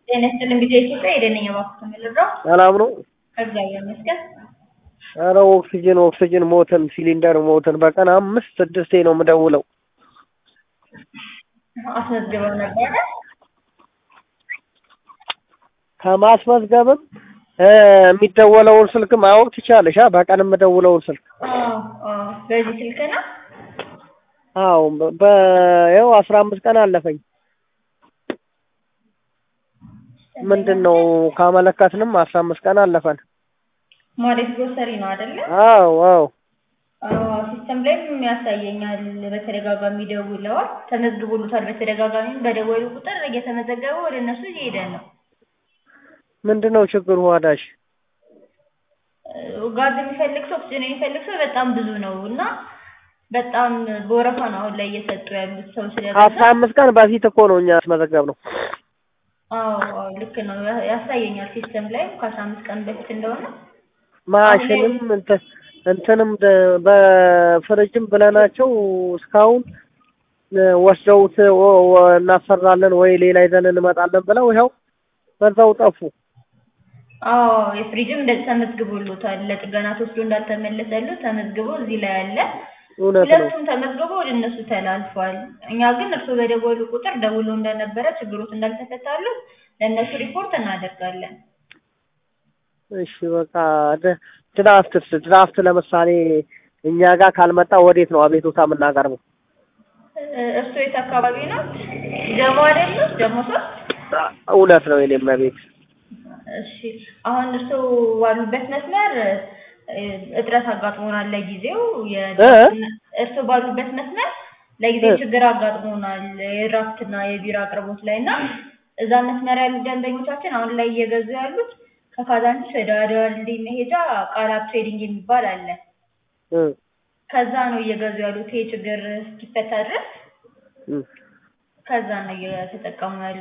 ጤና ይስጥልኝ ጊዜ ኢትዮጵያ የደነኛ ባክቶ ምልድረው ሰላም ነው። እግዚአብሔር ይመስገን። ኧረ ኦክሲጅን ሞተን ሲሊንደር ሞተን በቀን 5-6 ነው የምደውለው። አስመዝግበው ነበረ። ከማስመዝገብም የሚደወለውን ስልክ ማወቅ ትችያለሽ? በቀን የምደውለውን ስልክ በዚህ ስልክ ነው? አዎ በይኸው 15 ቀን አለፈኝ። ምንድነው ካመለከትንም 15 ቀን አለፈን። ማለት ግሮሰሪ ነው አይደለ? አዎ ሲስተም ላይ የሚያሳየኛል በተደጋጋሚ ደውለዋል ተመዝግቦሉታል። በተደጋጋሚ በደወሉ ቁጥር እየተመዘገበ ወደ እነሱ እየሄደ ነው። ምንድነው ችግሩ ዋዳሽ? ጋዝ የሚፈልግ ሰው ኦክሲጅን የሚፈልግ ሰው በጣም ብዙ ነው እና በጣም በወረፋ ነው አሁን ላይ እየሰጡ ያሉት ሰው ስለበዛ 15 ቀን በፊት እኮ ነው እኛ ያስመዘገብነው። አዎ ልክ ነው ያሳየኛል ሲስተም ላይ ከ15 ቀን በፊት እንደሆነ። ማሽንም እንትንም በፍሪጅም ብለናቸው እስካሁን ወስደውት እናሰራለን ወይ ሌላ ይዘን እንመጣለን ብለው ይኸው በዛው ጠፉ። የፍሪጅም እንደዚህ ተመዝግቦሉታል። ለጥገና ተወስዶ እንዳልተመለሰሉት ተመዝግቦ እዚህ ላይ አለ። ሁለቱም ተመዝግቦ ወደ እነሱ ተላልፏል። እኛ ግን እርሱ በደወሉ ቁጥር ደውሎ እንደነበረ ችግሮት እንዳልተፈታሉ ለእነሱ ሪፖርት እናደርጋለን። እሺ በቃ ድራፍት ለምሳሌ እኛ ጋር ካልመጣ ወዴት ነው አቤቱታ የምናቀርበው? እርሱ የት አካባቢ ነው? ጀሞ አይደለም? ጀሞ ሰው እውነት ነው የኔም ቤት። እሺ አሁን እርሱ ባሉበት መስመር እጥረት አጋጥሞናል ለጊዜው። እርሱ ባሉበት መስመር ለጊዜው ችግር አጋጥሞናል የድራፍትና የቢራ አቅርቦት ላይና እዛ መስመር ያሉ ደንበኞቻችን አሁን ላይ እየገዙ ያሉት ከካዛንቺስ ወደ አድዋ ድልድይ መሄጃ ቃላት ትሬዲንግ የሚባል አለ። ከዛ ነው እየገዙ ያሉት ይሄ ችግር እስኪፈታ ድረስ ከዛ ነው እየተጠቀሙ ያሉት።